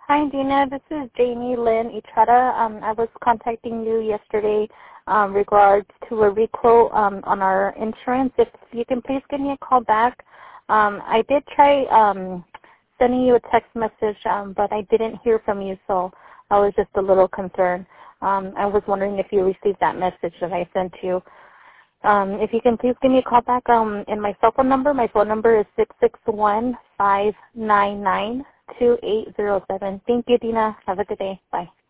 Hi, Dina. This is Jamie Lynn Ichara. I was contacting you yesterday regards to a requote on our insurance. If you can please give me a call back. I did try sending you a text message, but I didn't hear from you, so I was just a little concerned. I was wondering if you received that message that I sent you. If you can please give me a call back in my cell phone number. My phone number is 661-599-2807. Thank you, Dina. Have a good day. Bye.